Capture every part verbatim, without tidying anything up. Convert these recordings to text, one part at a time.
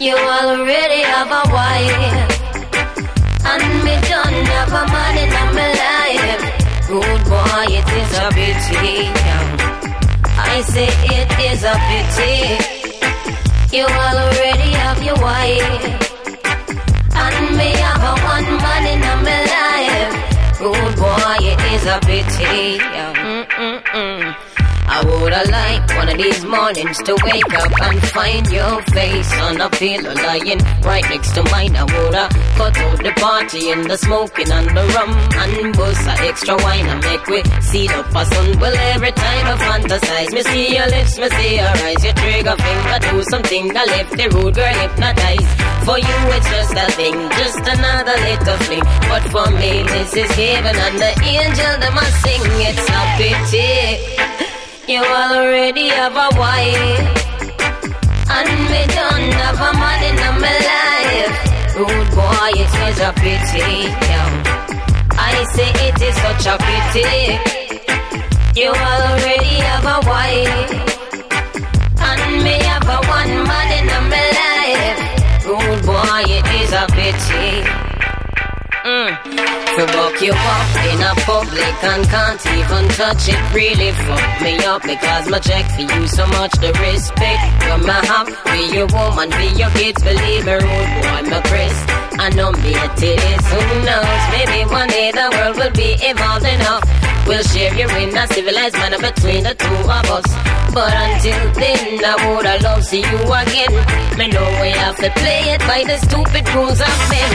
You already have a wife, and me don't have a man in my life. Good boy, it is a pity. I say it is a pity. You already have your wife, and me have a one man in my life. Good boy, it is a pity. Mm-mm-mm. I woulda liked one of these mornings to wake up and find your face on a pillow lying right next to mine. I woulda cut out the party and the smoking and the rum and bust a extra wine and make we see the sun. Well, every time I fantasize, me see your lips, me see your eyes, your trigger finger do something that left the rude girl hypnotized. For you it's just a thing, just another little fling, but for me this is heaven and the angel them a sing. It's a pity. You already have a wife, and me don't have a man in my life. Rude boy, it is a pity. I say it is such a pity. You already have a wife, and me have a one man in my life. Rude boy, it is a pity. Mm. To buck you up in a public and can't even touch it, really fuck me up because my check for you so much the respect you may have for your woman, for your kids. Believe me, rude boy, my Chris, I know me it is. Who knows, maybe one day the world will be evolved enough. We'll share you in a civilized manner between the two of us. But until then, I woulda love see you again. Me know we have to play it by the stupid rules of men.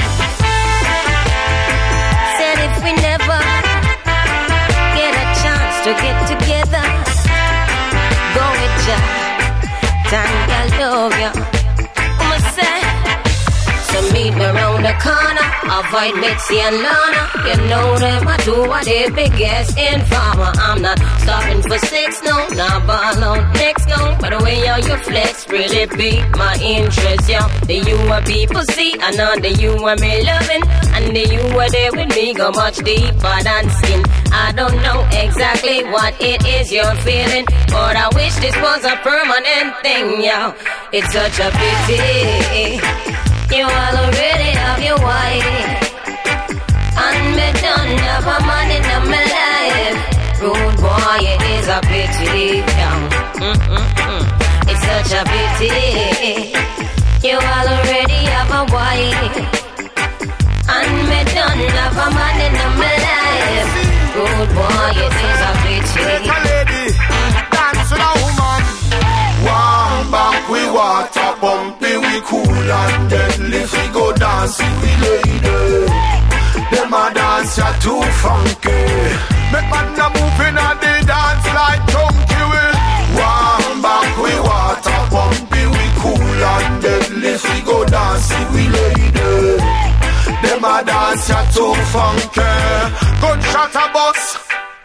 If we never get a chance to get together, go with ya, thank I love ya. I'ma say, so meet me round the corner, avoid Mitzi and Lana. You know them, I do what they biggest informer. I'm not stopping for sex, no, not ball out next, no. By the way, how you flex really beat my interest, yo. The you are people see, I know the you are me loving, and the you are there with me go much deeper than skin. I don't know exactly what it is you're feeling, but I wish this was a permanent thing, yo. It's such a pity. You already have your wife, and me don't have a man in my life. Rude boy, it is a pity. Mm-mm-mm. It's such a pity. You already have a wife, and me don't have a man in my life. Rude boy, it is a pity. Lady, dance with a woman. Warm back, we water pumpy, we cool and deadly. We go dancing with lady. Them a dance ya too funky. Make man a move in a the dance like chunky. We warm back, we water pumpy, we cool and deadly. We go dancing with lady. Them a dance ya too funky. Gunshot a bus.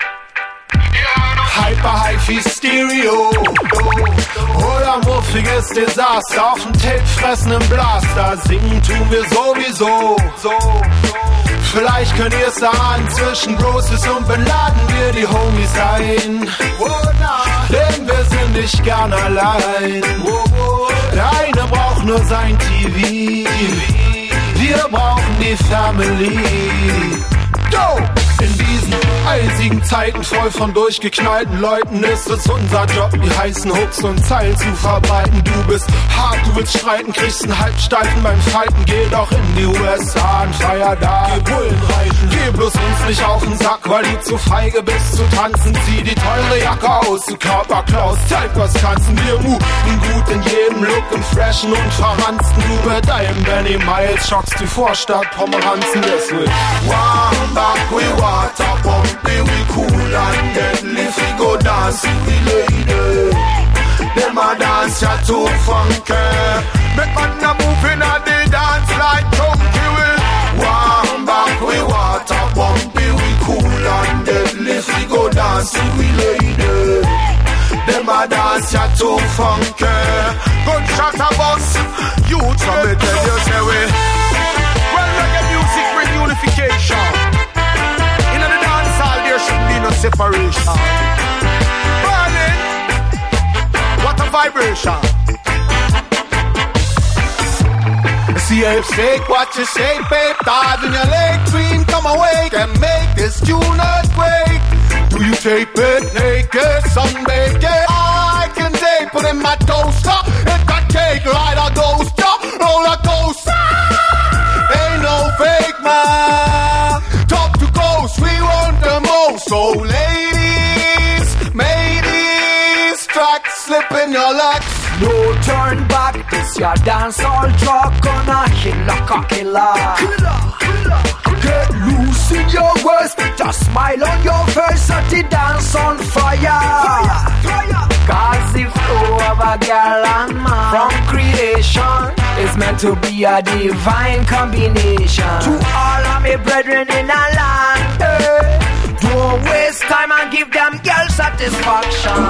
Hyper Hi-Fi Stereo. Oder muffiges Desaster. Auf dem Tape fressen im Blaster. Singen tun wir sowieso. Vielleicht könnt ihr es ahnen. Zwischen Großes und Bin Laden wir die Homies sein. Denn wir sind nicht gern allein. Der eine braucht nur sein T V. Wir brauchen die Family. Go! In diesen eisigen Zeiten, voll von durchgeknallten Leuten, ist es unser Job, die heißen Hooks und Zeilen zu verbreiten. Du bist hart, du willst streiten, kriegst einen Halbsteifen beim Fighten. Geh doch in die U S A und feier da. Geh Bullen reiten, geh bloß uns nicht auf den Sack, weil du zu feige bist zu tanzen. Zieh die teure Jacke aus, du Körperklaus, zeig was kannst. Wir muten gut in jedem Look, im Freshen und Verranzen. Du bei deinem Benny Miles schockst die Vorstadt Pomeranzen. Deswegen warm back, we water pumpy, we cool and deadly. We go dancing with lady. Them a dance ya too funky. Make man a move in a the dance like chunky. We warm back, we water pumpy, we cool and deadly. We go dancing with lady. Them a dance ya too funky. Gunshot a bus. You tell me tell you say we. Well, reggae music bring unification. There shouldn't be no separation. Berlin, what a vibration. See a shake, watch your shape, babe. Dive in your leg, dream, come awake and make this tune earthquake. Do you tape it naked, sunbaked? Yeah, I can tape it in my toaster. It got cake, ride a ghoster, roller coaster. Ain't no fake, man. Top to ghost, we want the most. So ladies, mateys, track slip in your legs. No turn back, this your dancehall truck gonna hit like a killer. Killer, killer. Get loose in your waist, just smile on your face at the dance on fire. Fire, fire. Cause the flow of a girl and man from creation is meant to be a divine combination. To all of me brethren in a land, eh, don't waste time and give them girl satisfaction.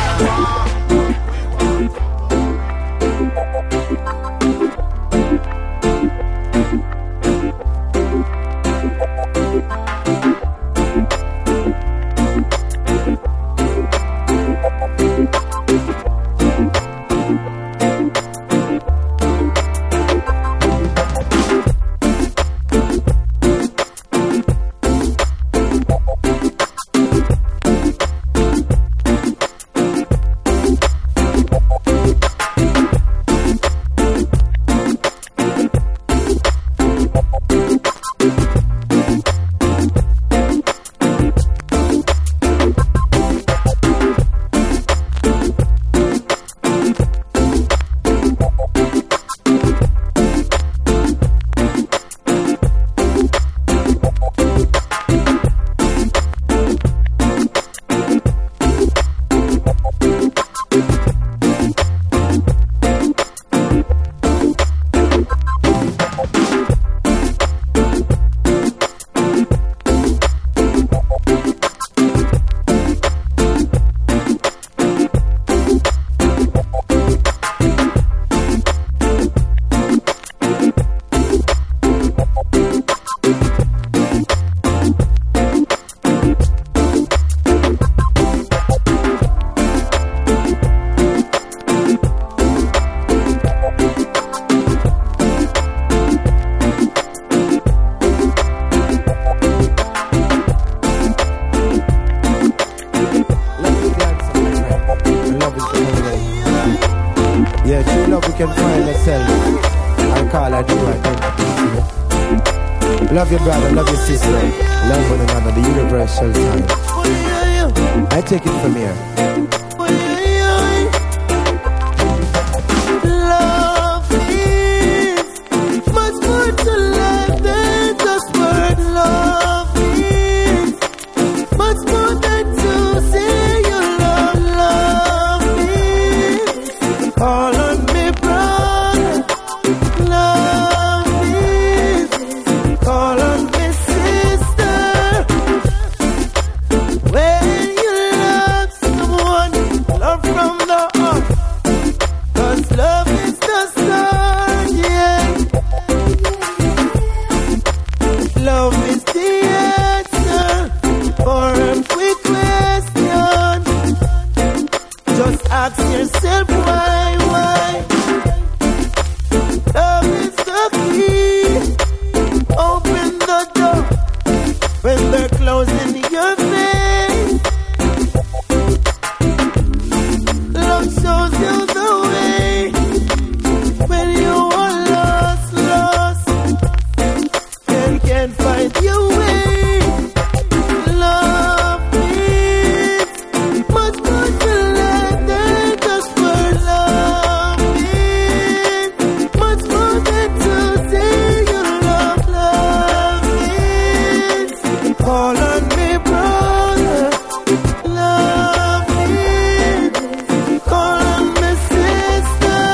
Love your brother, love your sister. Love one another, the universal time. I take it from here. Love is much more to life than just word. Love is much more than to say you love. Love is all on me, brother. Love is all on me, sister. When you love someone, love from the heart. 'Cause love is the start, yeah. Love is the answer for every question. Just ask yourself why, why. Love is the key. Open the door when they're closing your face. Love shows you the way when you are lost, lost, and can't find your way. Love is much more to life than just for love is much more than to say you love. Love is all on me, brother. Love is all on me, sister.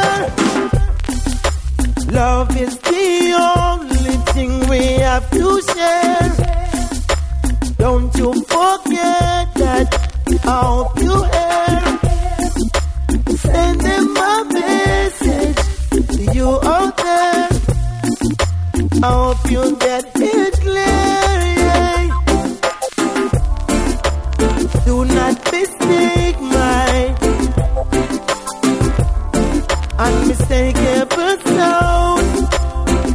Love is the only thing we have to share. Don't you forget that. I hope you hear. Send them my message to you out there. I hope you get it clear, yeah. Do not mistake my unmistakable sound.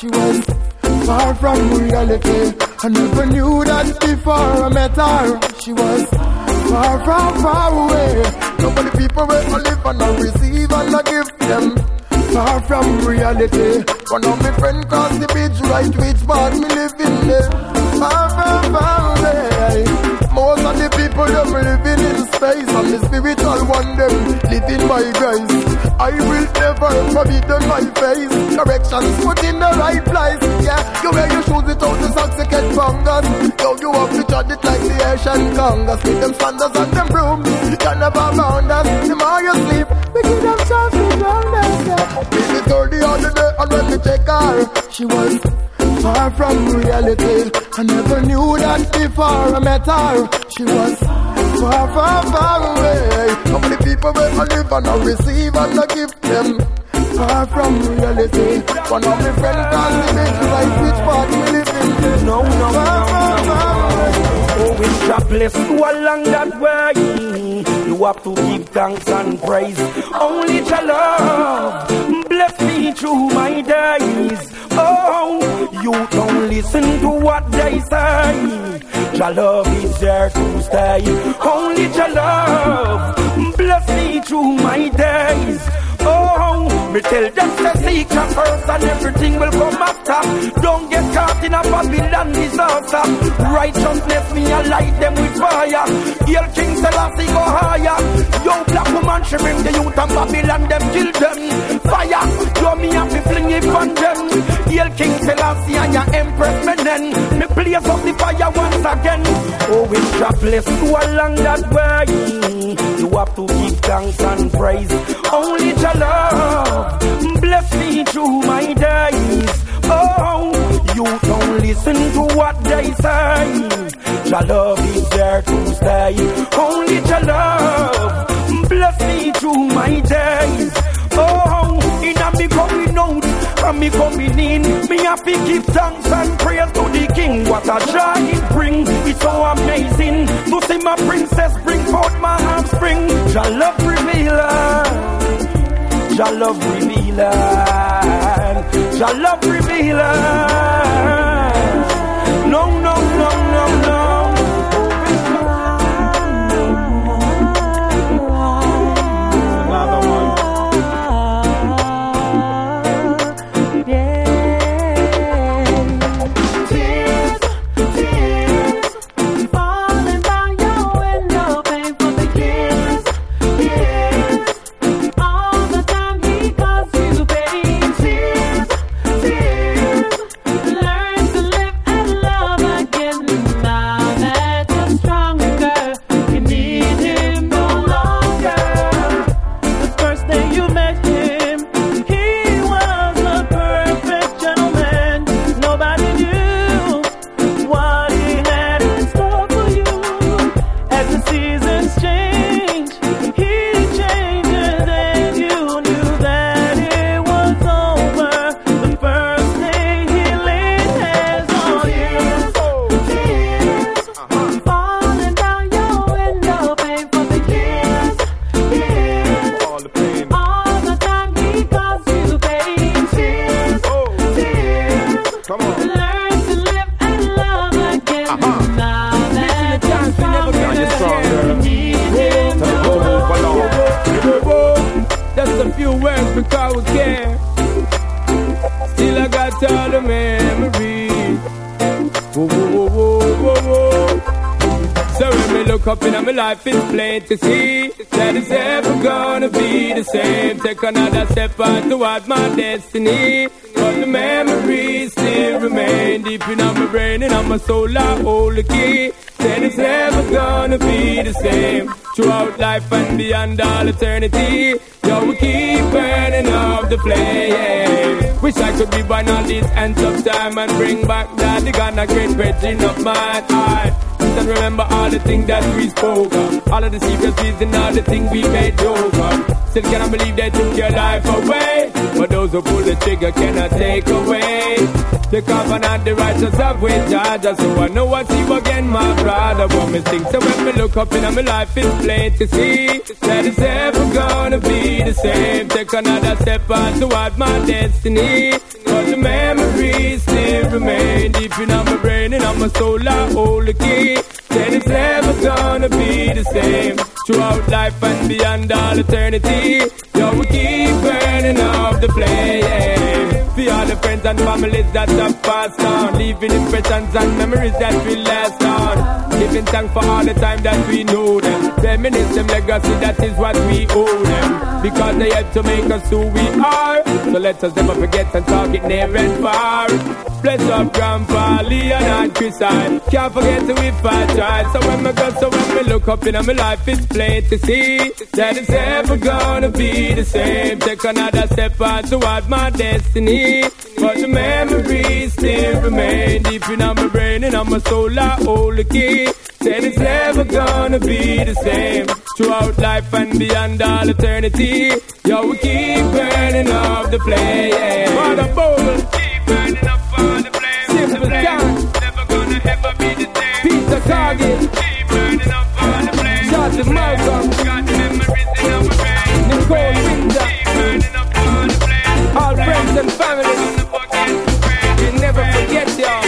she was far from reality. I never knew that before I met her. She was far, far, far away. Nobody people where I live and I receive and I give them. Far from reality. One of my friends crossed the bridge, right which part me living there. Far, far, far away. Most of the people them living in space, and the spiritual one them living by grace. I will never forbid them my face. Corrections put in the right place. Yeah, you wear your shoes without the socks to get fungus. Yo, you have to judge it like the Asian Congress. With them standards and them brooms, you never bound us. The more you sleep, we give them something round us. Maybe thirty on the day, and when we check her, she was far from reality. I never knew that before I met her. She was far, far, far away. How many people will I live and I receive and I give them? Far from reality. One of my friends can't live like which part we live in. No, no, far, no, far, no, far no. Oh, it's a bless you along that way. You have to give thanks and praise. Only your love bless me through my days. Oh, you don't listen to what they say. Your love is there to stay. Only your love bless me through my days. Oh, me tell them to seek your first and everything will come after. Don't get caught in a Babylon disaster. Righteousness me I light them with fire. Hail King Selassie go higher. Yo black woman she bring the youth and Babylon them kill them. Fire, yo me have to fling it on them. Hail King Selassie and your Empress Menen. Me blaze up the fire once again. Oh, it's a bless you along that way. You have to give thanks and praise. Only your love bless me through my days. Oh, you don't listen to what they say. Your love is there to stay. Only your love bless me through my days. Oh, in a me coming out and me coming in, me have to give thanks and praise to the King. What a joy it bring, it's so amazing to see my princess bring forth my offspring. Your love revealer, your love revealer, your love revealer. No, no, no, no, no. Life is plain to see that it's ever gonna be the same. Take another step on toward my destiny, but the memories still remain deep in my brain and on my soul. I hold the key. Said it's never gonna be the same throughout life and beyond all eternity. Yo, we keep burning up the flame. Wish I could be born on these ends of time and bring back that the Ghana great virgin of my heart. And remember all the things that we spoke of, all of the secrets and all the things we made joke of. Still cannot believe they took your life away, but those who pull the trigger cannot take away the covenant, the righteous of which I just so I know I see you again, my brother. What me think, so when me look up in my life, it's plain to see that it's ever gonna be the the same. Take another step on toward my destiny. But the memories still remain deep in my brain and on my soul. I hold the key. Then it's never gonna be the same. Throughout life and beyond all eternity, yo, we keep burning up the flame. For all the friends and families that have passed on, leaving impressions and memories that will last on. Giving thanks for all the time that we know them. Reminisce them legacy, that is what we owe them. Because they help to make us who we are. So let us never forget and talk it near and far. Bless up Grandpa, Leon and Chris, I can't forget to if I try. So when I go, so when we look up in my life, it's plain to see that it's never gonna be the same. Take another step on toward my destiny. But the memories still remain deep in my brain and on my soul. I hold the key. Said it's never gonna be the same. Throughout life and beyond all eternity, yo, we keep burning up the flame. For the bowl, keep burning up all the flame. Simple time, never gonna ever be the same. Peter Cargill, keep burning up all the flame. Charles Malcolm, got memories in our brain. Nicole Windsor, keep burning up all the flame. All friends and family, we never forget y'all.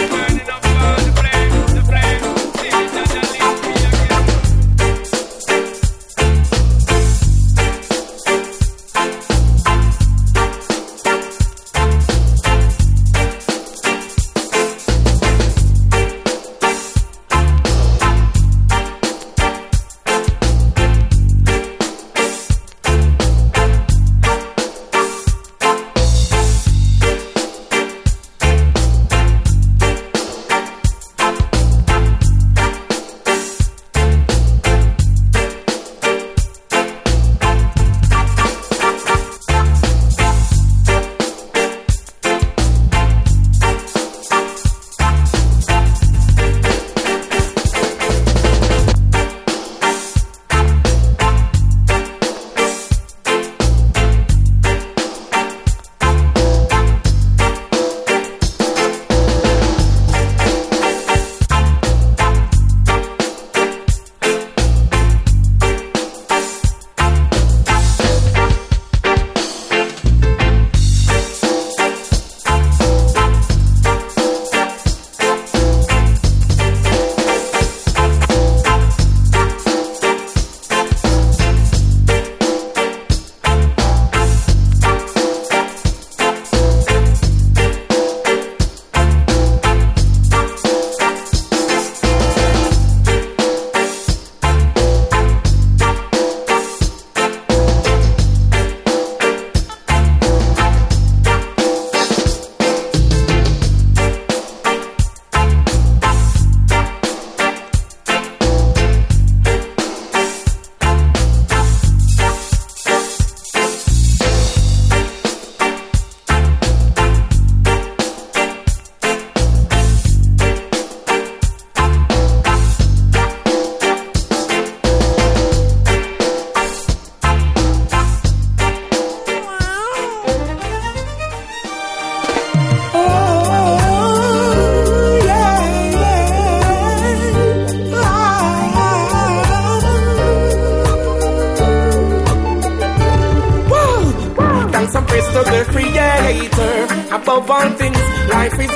Above all things, life is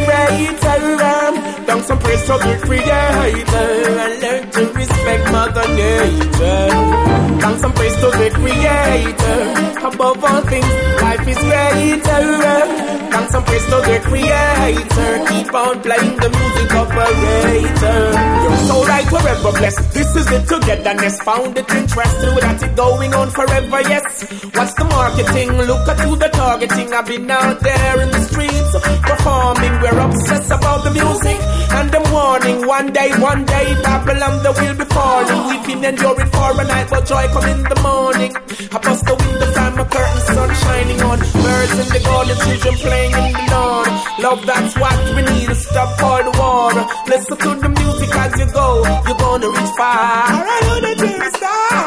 greater. Down some praise to the Creator and learn to respect Mother Nature. Down some praise to the Creator. Above all things, life is greater. Down some praise to the Creator. Keep on playing the music operator. You're so right, forever blessed. This is the togetherness. Found it interesting. We got it going on forever, yes. What's the marketing? Look at you, the targeting. I've been out there in the streets performing. We're obsessed about the music and the morning. One day, one day, Babylon the will be falling. Weeping, enduring for a night, but joy come in the morning. I bust the window, find my curtain, sun shining on. Birds in the garden, children playing in the lawn. Love, that's what we need to stop all the war. Listen to the music as you go. You're gonna reach far. I know that you're a star.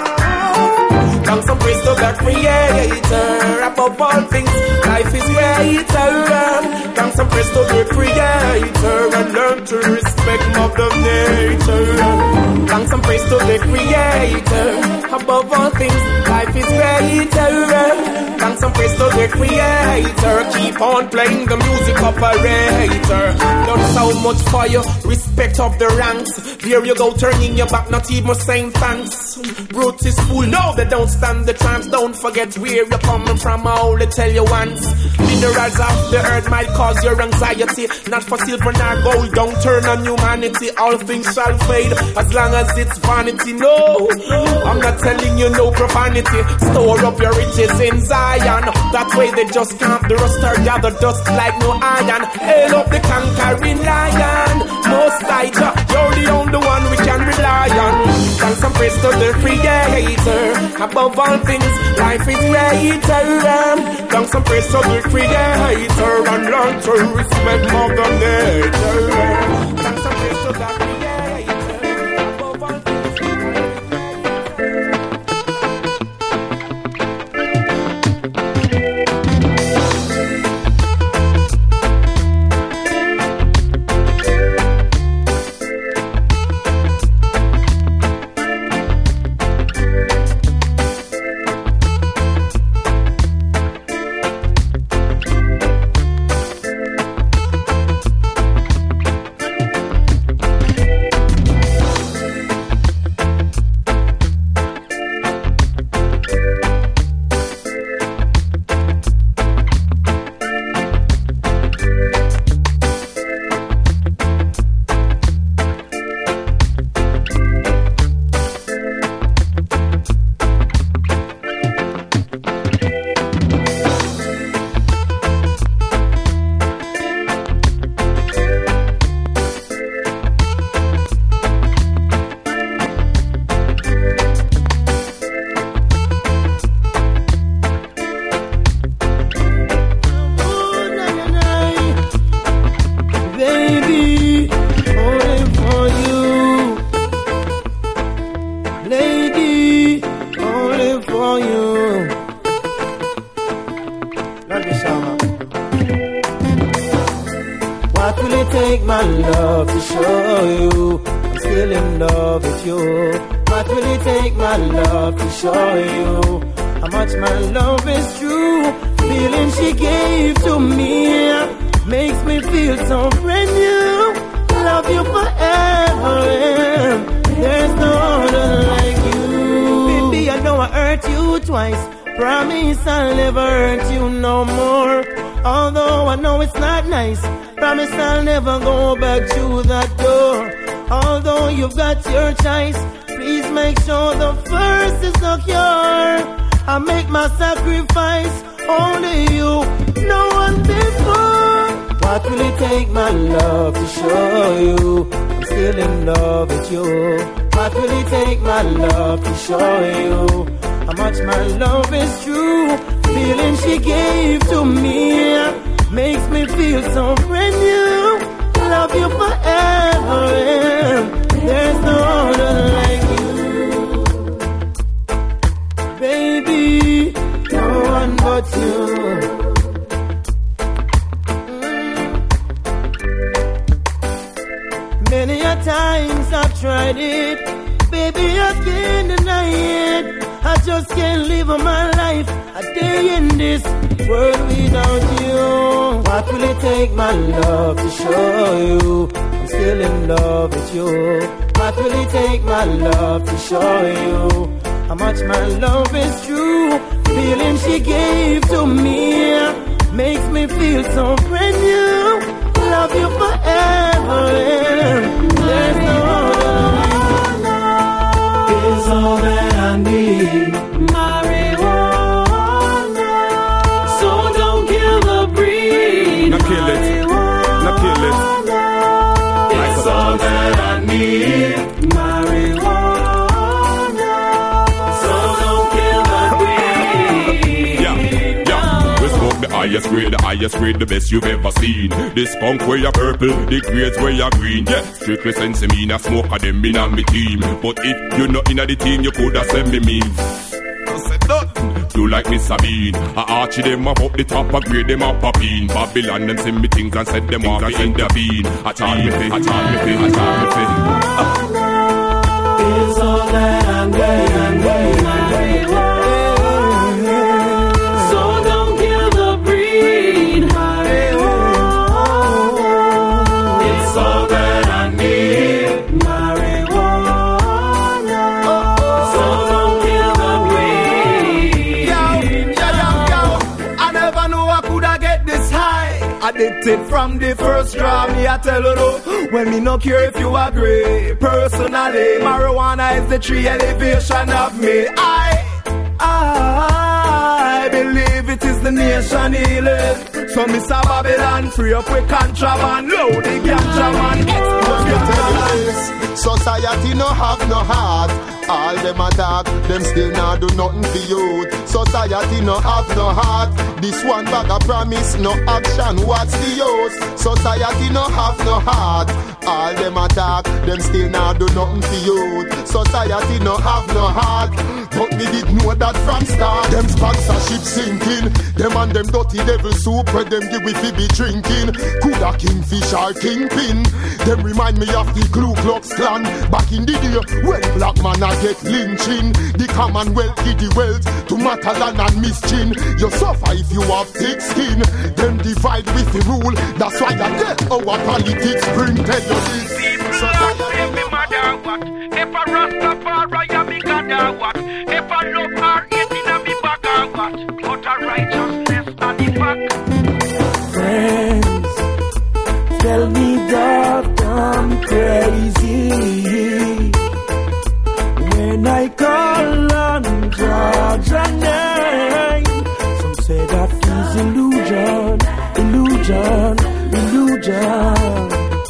Thanks some praise to the Creator. Above all things, life is greater. Thanks some praise to the Creator and learn to respect Mother Nature. Thanks some praise to the Creator. Above all things, life is greater. praise to the creator. Keep on playing the music operator. Done so much for you, respect of the ranks. Here you go, turning your back, not even saying thanks. Brute is fool, no, they don't stand the chance. Don't forget where you're coming from, I only tell you once. Minerals of the earth might cause your anxiety. Not for silver nor gold, don't turn on humanity. All things shall fade, as long as it's vanity. No, I'm not telling you no profanity. Store up your riches in Zion. That way they just can't the rust or gather dust like no iron. Hail up the conquering lion. Most high, you're the only one we can rely on. Thanks some praise to the creator. Above all things, life is greater. Thanks some praise to the creator. And learn to respect Mother Nature. Thanks some praise to the creator. Above all things. highest grade, the highest grade, the best you've ever seen. This punk where you're purple, the grades where you're green. Yeah, strictly sense me, not smoke of them in on me team. But if you're not in the team, you could have sent me mean. Do like Miss Sabine. I archie them up up the top, I grade them up a bean. Babylon and send me things and set them off in the bean. I charge me fit, I charge me fit, I charge me fit. Is all that I'm going, I'm going, I'm going. So don't addicted from the first draw. Me I tell you though, when me no care if you agree. Personally, marijuana is the true elevation of me. I, I believe it is the nation healing. So Mister Babylon, free up with contraband, load the ganja man. Society no have no heart. All them attack, them still not do nothing for youth. Society no have no heart. This one bag of promise, no action. What's the use? Society no have no heart. All them attack, them still not do nothing for youth. Society no have no heart. But me did know that from start. Them sponsorship sinking. Them and them dirty devil soup where them give we fi be drinking. Coulda kingfish or kingpin. Them remind me of the Ku Klux Klan back in the day when black man a get lynching. The Commonwealth give the wealth to Matalan and Mischin. You suffer if you have thick skin. Them divide with the rule. That's why I get our politics bring. Tell you this. People love every mother what. If a Rastafari a me God what. If I love her eating a me back or what. But a righteousness and the back. Friends, tell me that I'm crazy when I call on God's name. Some say that is illusion, illusion, illusion.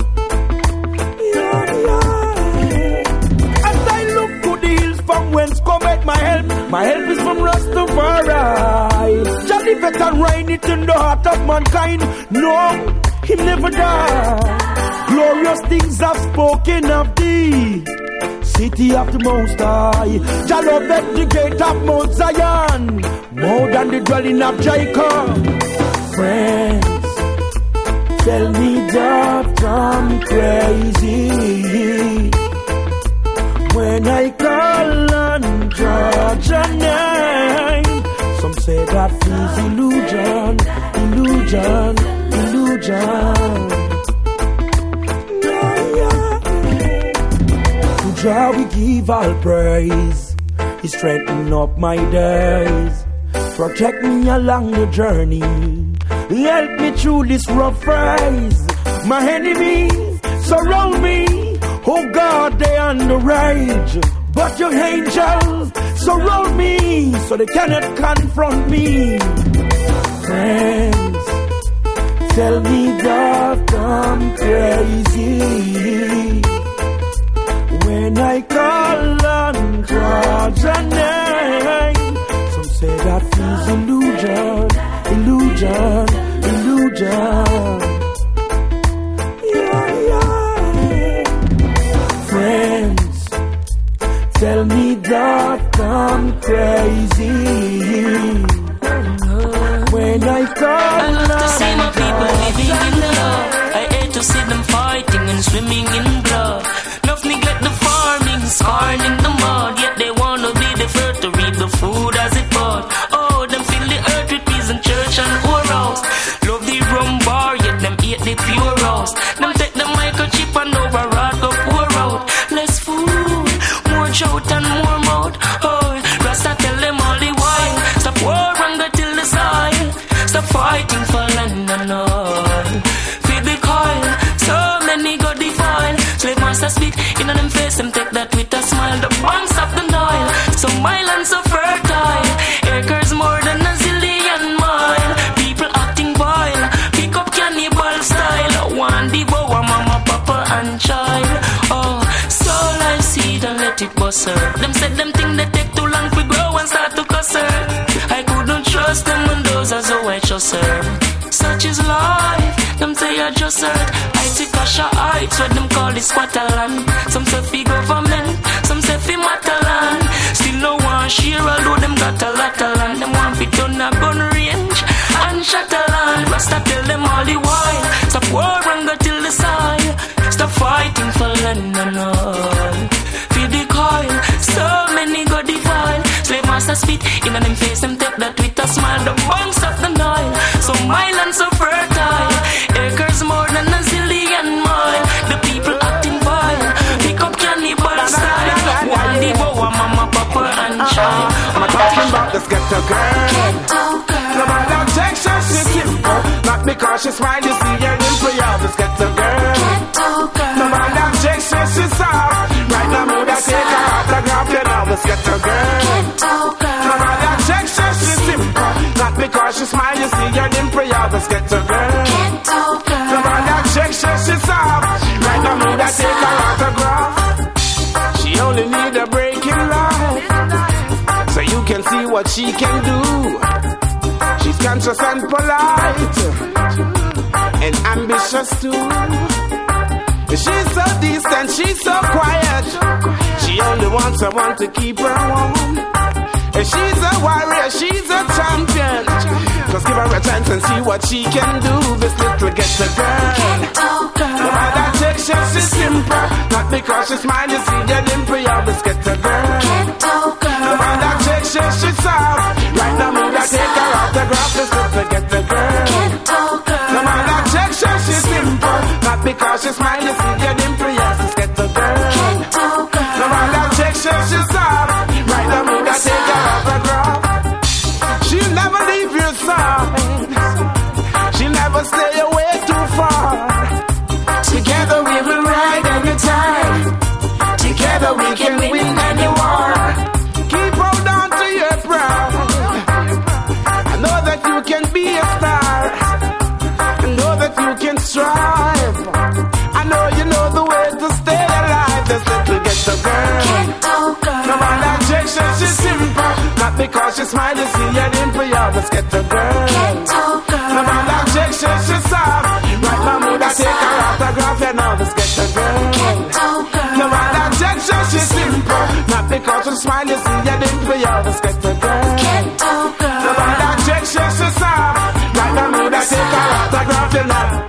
Yeah, yeah. As I look to the hills from whence cometh my help, my help is from Rastafari. Johnny better rain it in the heart of mankind. No, he never died. Glorious things have spoken of thee. City of the Most High, Jah love at the gate of Mount Zion, more than the dwelling of Jacob. Friends, tell me that I'm crazy when I call on Georgia name. Some say that is illusion, illusion, illusion. Jah we give all praise. He strengthen up my days. Protect me along the journey. Help me through this rough phase. My enemies surround me. Oh God, they under rage. But your angels surround me, so they cannot confront me. Friends, tell me that I'm crazy when I call on God's name. Some say that is illusion, illusion, illusion. Yeah, yeah. Friends, tell me that I'm crazy when I call I love on to see my people living in love. I hate to see them fighting and swimming in blood. Enough neglect the farming, scarring in the mud. Yet they wanna be the first to reap the food as it bud. Oh, them fill the earth with peace and church and orals. Love the rum bar, yet them eat the pure rose. Them take the microchip and override go pour out. Less food, more shout and more mouth. Oh, Rasta tell them all the while. Stop war and go till the soil. Stop fighting for land and all. Feed the coil, so many go defile. Slave master speak in them face, them take that with a smile. The banks of the Nile, so my land so fertile. Acres more than a zillion mile. People acting vile, pick up cannibal style. One devour mama, papa and child. Oh, soul I see, don't let it bust her. Them said them think they take too long to grow and start to cuss her. I couldn't trust them and those as how I trust her. Such is life, them say I just heard. I take a shot heights, what them call it squatterland. Some say fi government, some say fi mataland. Still no one share, although them got a lot of land. Them want fi turn a gun range and shatterland. Rasta tell them all the while, stop war and go till the side. Stop fighting for land and all. Feed the coil, so many go defile. Slave master spit in them face, them take that with a smile. The banks of the Nile, so my land so fertile. Acres more than a zillion mile. The people acting vile, pick up cannibal style. One devour mama, papa and child. I'm talking about this ghetto girl. Ghetto girl. No matter objection, she's simple. Not because she's smile, you see her dimple, you always get the girl. No man objects, says she's soft. Right now, mood I take her autograph, you always get the girl. No man objects, says she's simple. Not because she's smile, you see her dimple, you always get the girl. No man objects, says she's soft. Right now, mood I take her autograph. She only need a break in life, so you can see what she can do. She's conscious and polite, and ambitious too. She's so decent, she's so quiet. She only wants someone to keep her warm. And she's a warrior, she's a champion. Just give her a chance and see what she can do. This little gets a girl. No matter texture, she's simple. Not because she smile, you see the dimple, you always get a girl. No matter texture, she's soft. Right now, mood I take her autograph. This little get a girl. No matter texture, she's simple. Not because she smile, you see the dimple, you always get a girl. No matter texture, she's soft. Right now, mood I take her autograph. She'll never leave your side. She'll never stay away too far. Together we will ride any time. Together we can win any war. Keep hold on to your pride. I know that you can be a star. I know that you can strive. I know you know the way to stay alive. This little get the girl. No matter objection, she's simple. Not because she smile, you see her dimple, you always get the girl. No matter objection, she's soft. Right now, mood I take her autograph, and always get the girl. No matter objection, she's simple. Not because she smile, you see her dimple, you always get the girl. No matter objection, she's soft. Right now, mood I take her autograph, and always.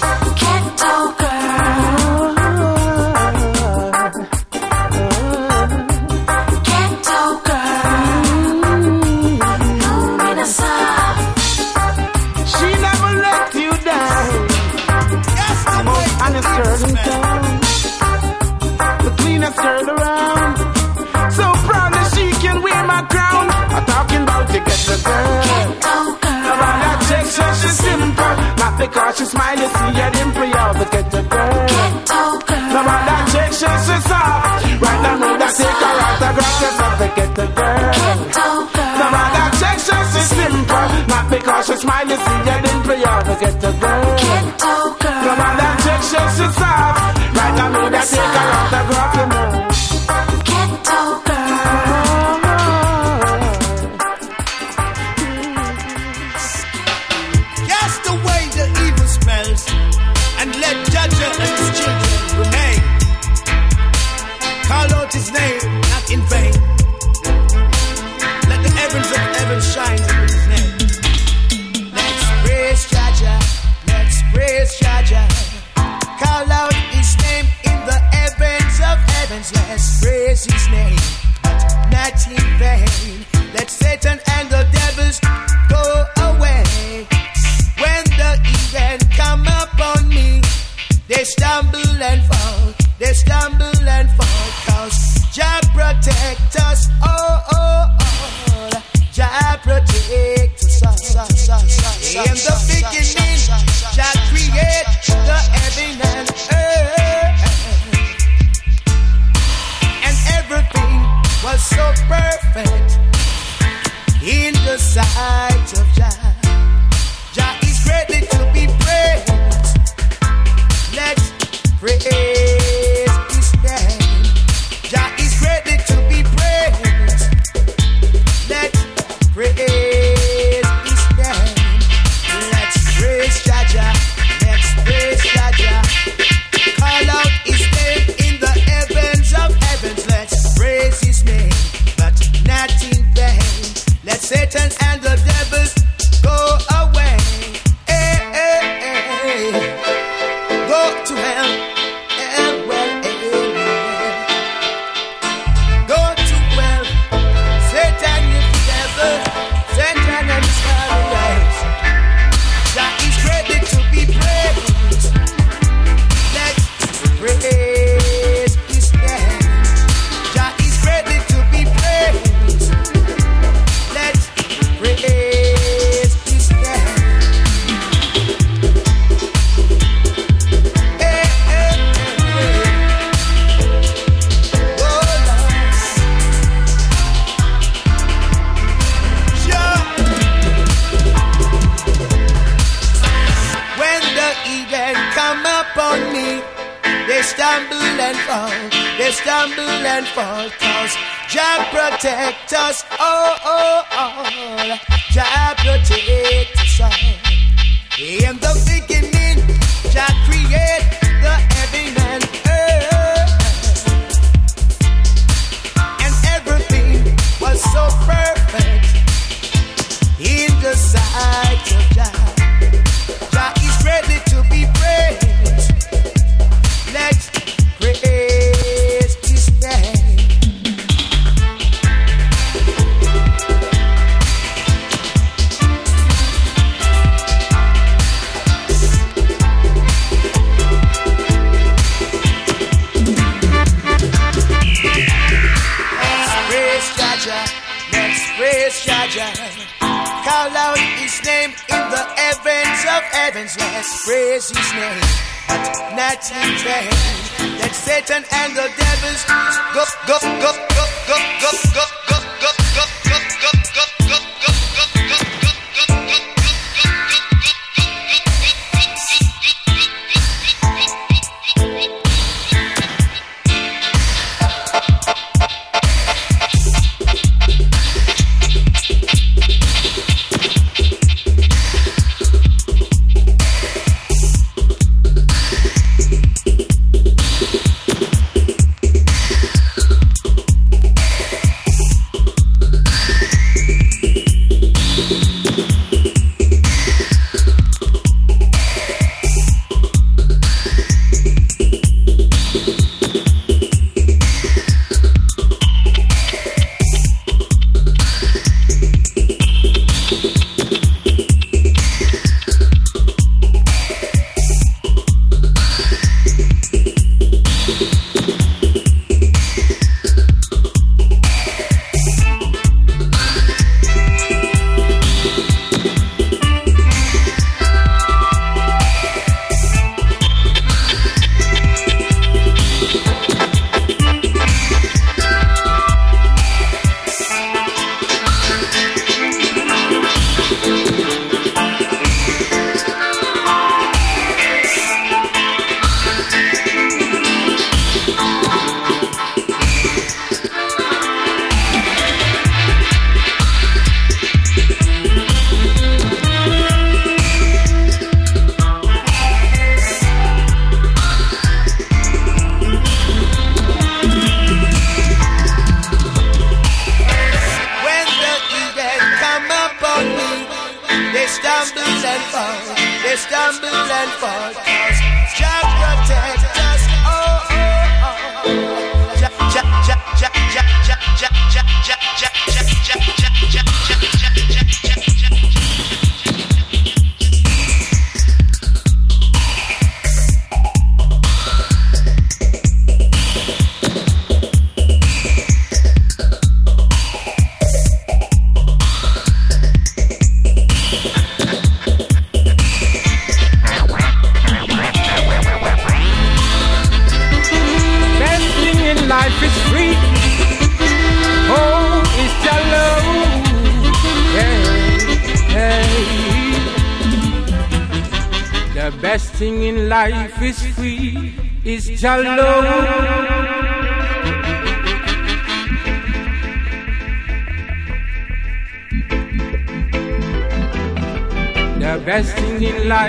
The cleanest girl around, so proud that she can wear my crown. I'm talking about to get the girl. About that texture, she's simple. Not because she smile, you see her dimple, you always get the girl. About that texture, she's soft. Right now, mood I take her autograph, just have to get the girl. About that texture, she's simple. Not because she smile, you see her dimple, you always get the girl. About that texture, she's soft. Right now, mood I take her autograph, you know. Cast away the evil smells and let Jaja and his children remain. Call out his name, not in vain. Let the heavens of heaven shine with his name. Let's praise Jaja, let's praise Jaja. Call out his name in the heavens. stumble and fall, cause Jah protect us all. Jah protect us all. In the beginning, Jah create the heaven and earth, and everything was so perfect in the sight of Jah. Jah is ready to be praised. Let's praise His name. Let's praise Jah Jah. Call out His name in the heavens of heavens. Let's praise His name, but not in vain. Let Satan and the devils go, go, go, go, go, go, go, go, go, go, go, go, go, go, go, go, life is free, is Jah love. The best thing in life.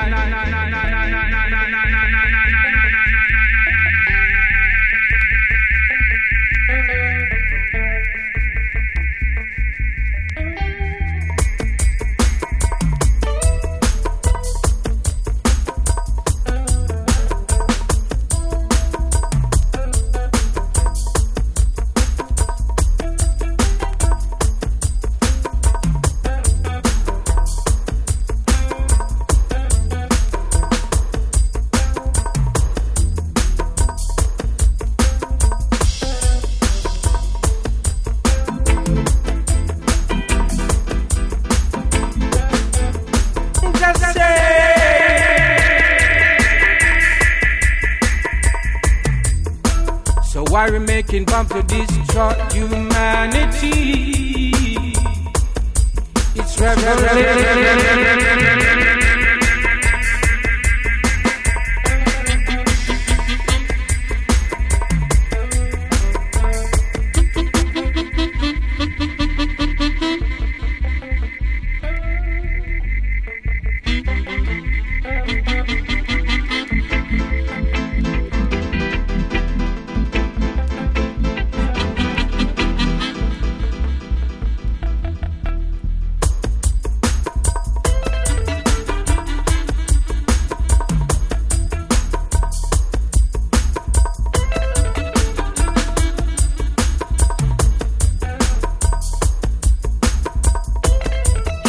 Why we making bomb to destroy humanity? It's revelation.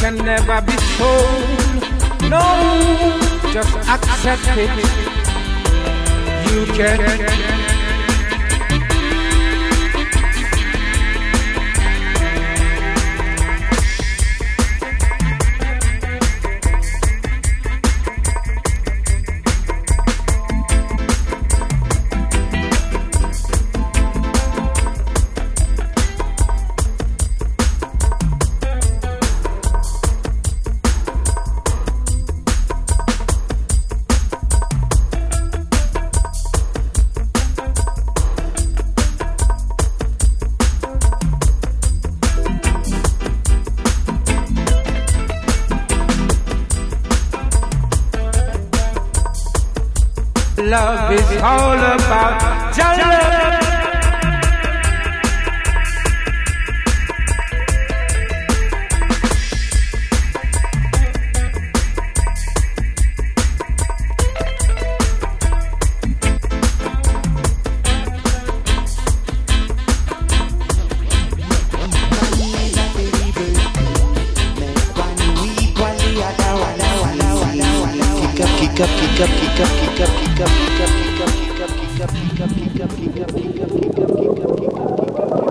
can never be sold. No, just accept it. You can. Love is all about your love. Kick up, kick up, kick up, kick up, kick up, kick up, kick up, kick up, kick up, kick up, kick up, kick up, kick up, kick up, kick up, kick up, kick up.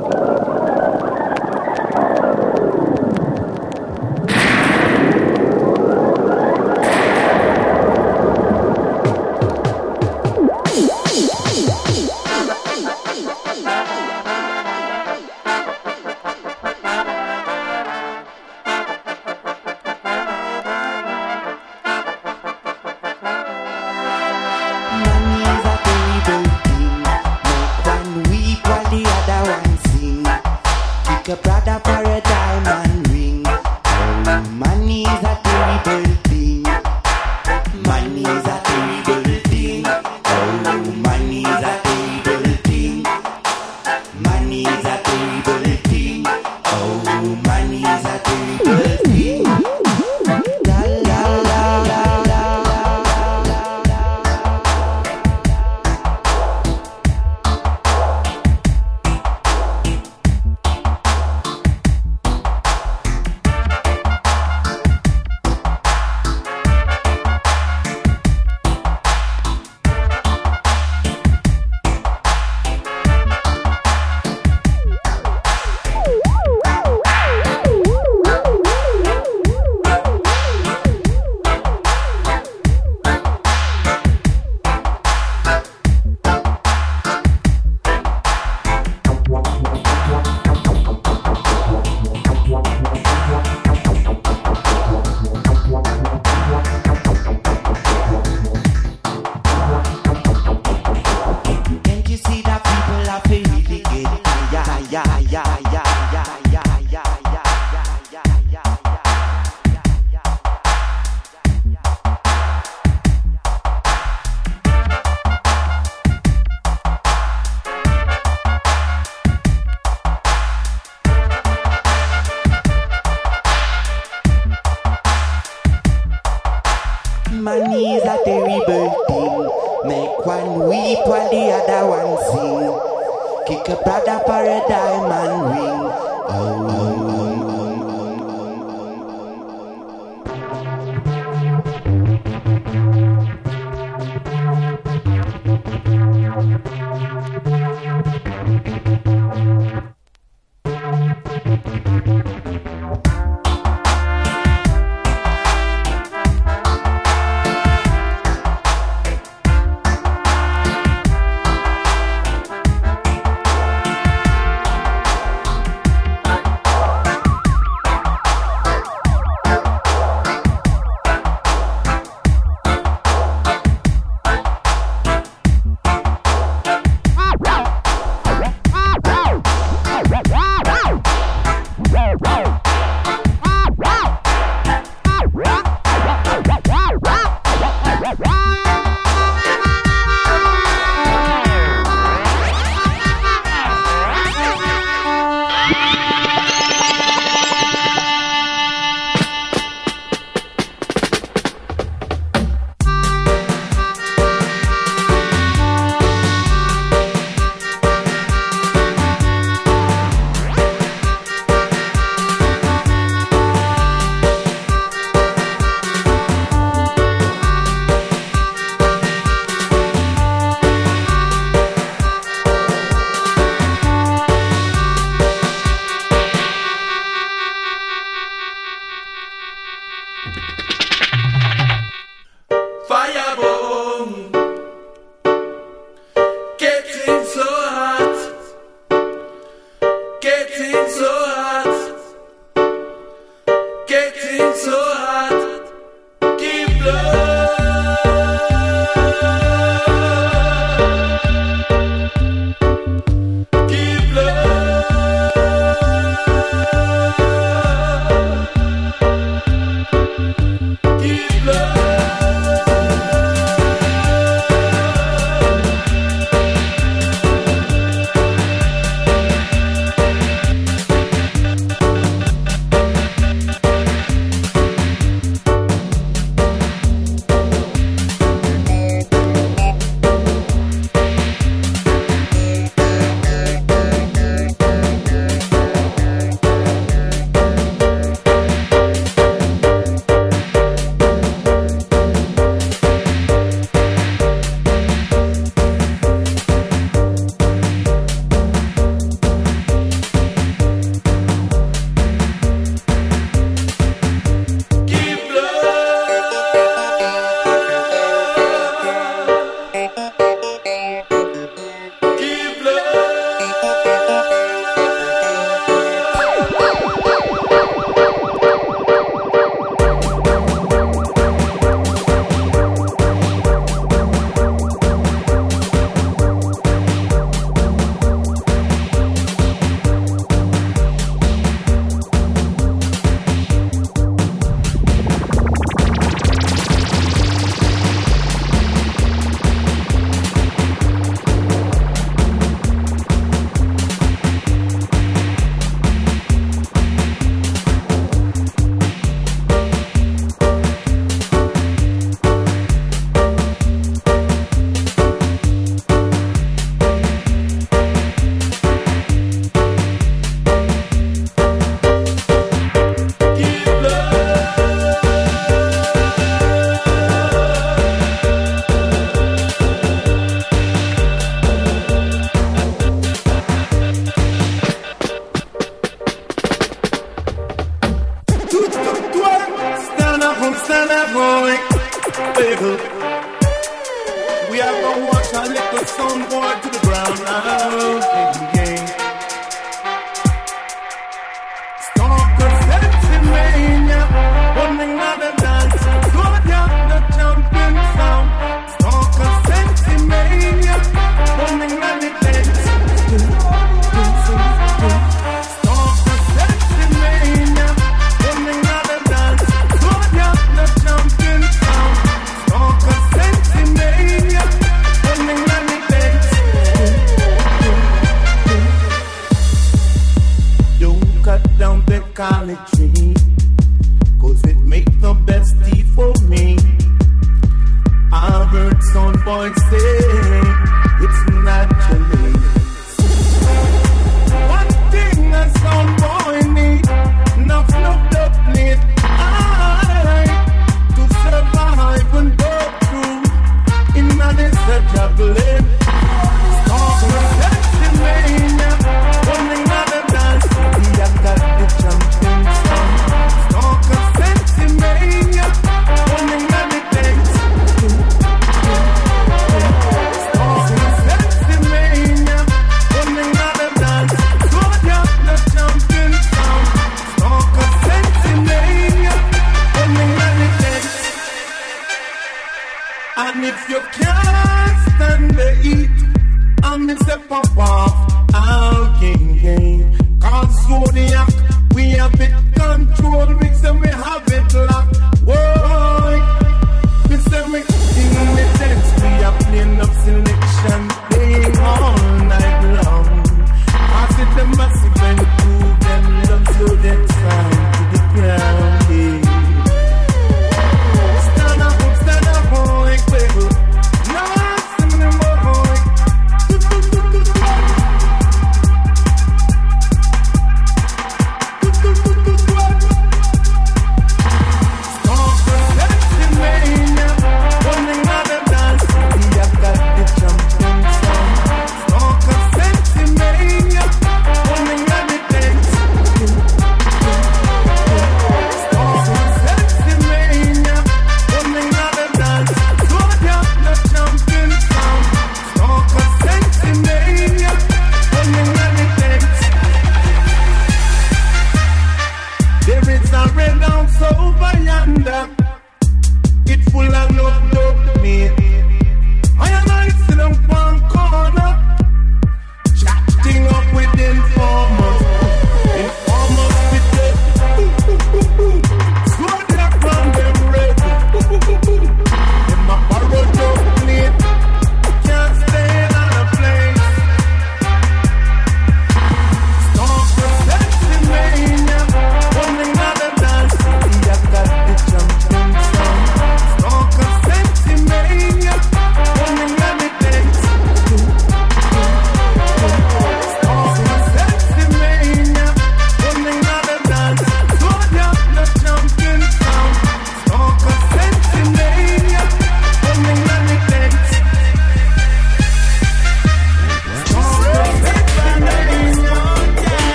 Money is a terrible thing. Make one weep while the other one sing. Kick a brother for a diamond ring. Oh, oh, oh, oh.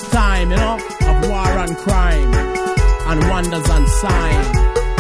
time, you know, of war and crime and wonders and signs.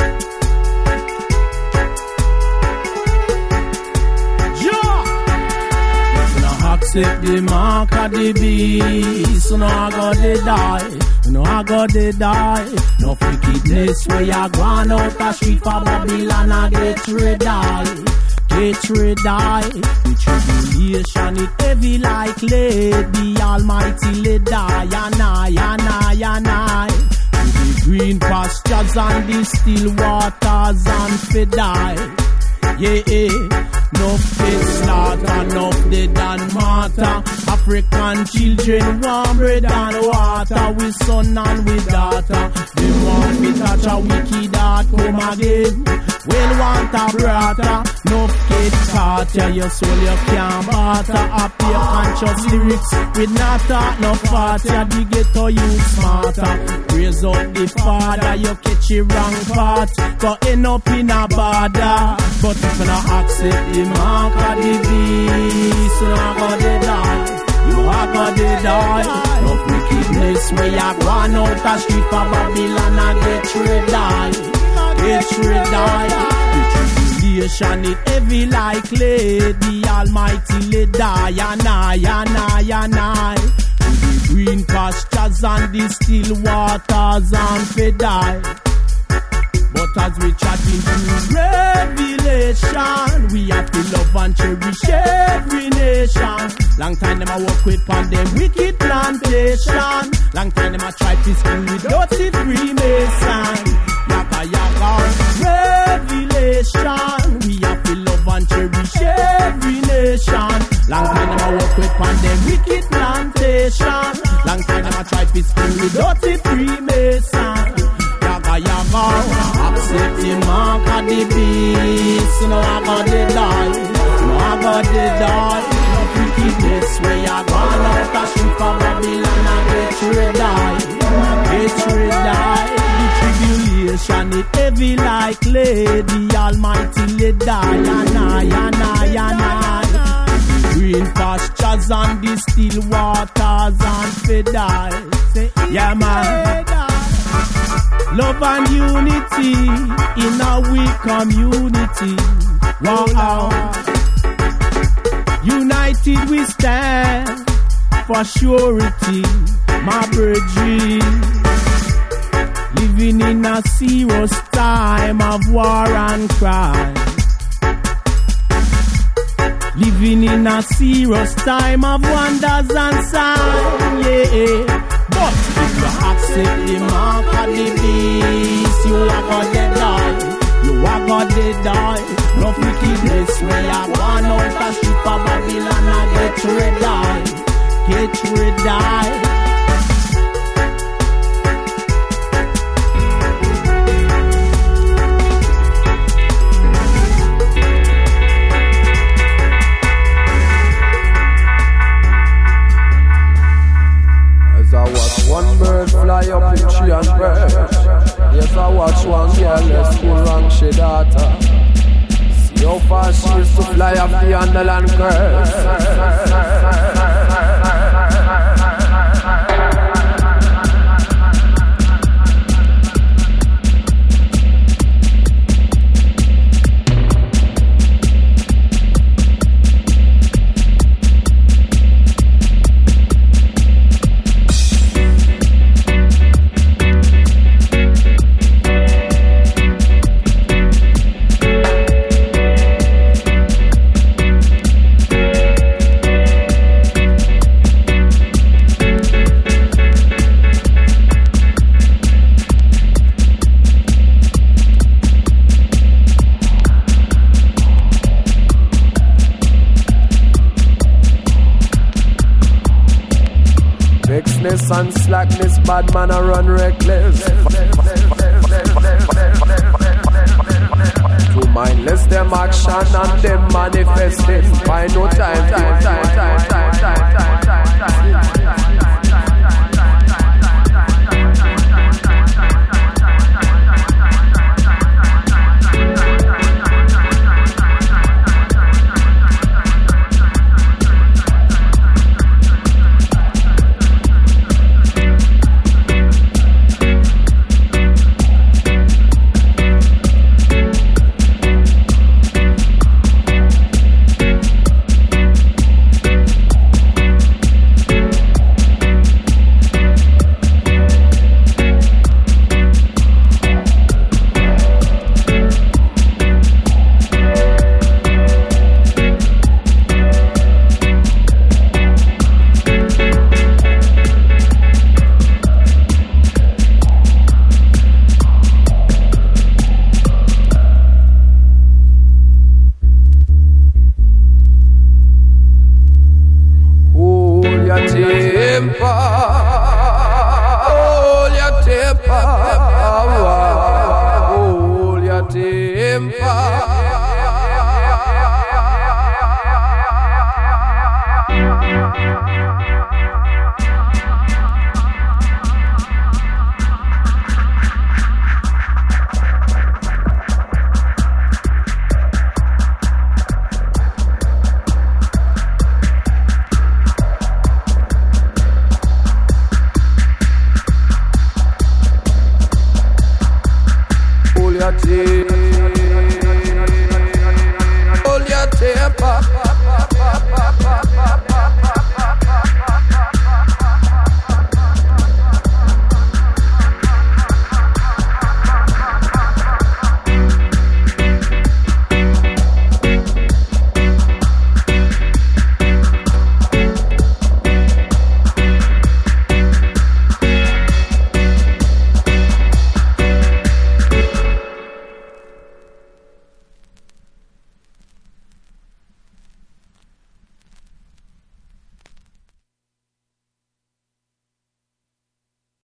Accept the mark of the beast. So now I got to die. No, I got to die. No wickedness where you gone out the street for Babylon. I get rid of. Get rid of. The tribulation it heavy like lead. The Almighty led die. And I, and I, and I. To the green pastures and the still waters and fed die. Yeah, yeah. Nuff dead slaughter, nuff dead and martyr. African children want bread and water. With son and with daughter. They want me touch a wicked heart come again. Well want a brother. Nuff get caught, yeah, your soul you can't barter. Up your conscious lyrics with not talk, no fart. Yeah, the ghetto you smarter. Raise up the father, you catch it wrong part. Go end up in a border. But if you not accept the mark of the beast, you are gonna die. You are gonna die. No wickedness where you gone out the street for Babylon and get rid of. Get rid of. The tribulation it heavy like lead. The Almighty led die. And I, and I, and I. To the green pastures and the still waters and fed die. But as we chat into revelation, we have to love and cherish every nation. Long time them a work with on them wicked plantation. Long time them a try to school with dirty Freemason. Yaga yaga revelation, we have to love and cherish every nation. Long time them a work with on them wicked plantation. Long time them a try to school with dirty Freemason. Yaga yaga. Accept the mark of the beast. No, I got to die. No, I got to die. No wickedness where you gone out the street for Babylon and get rid of. Get rid of. The tribulation it heavy like lead. The Almighty led die. And I, and I, and I. Green pastures and the still waters and fed die. Yeah, man. Love and unity in a weak community. Wow. United we stand for surety, my brethren. Living in a serious time of war and crime. Living in a serious time of wonders and signs. Yeah. But if you accept the mark of the beast, you are gonna die. You are gonna die. No wickedness where you gone out the street for Babylon and get rid of. Get rid of. One bird fly up in tree and bird. Yes, I watch one girl, let's school wrong she daughter. See how far she used to fly up the underland curse. And slackness, bad man a run reckless. Too mindless them action and them manifesting. Find no time, time, time, time, time, time, time, time, time. unity.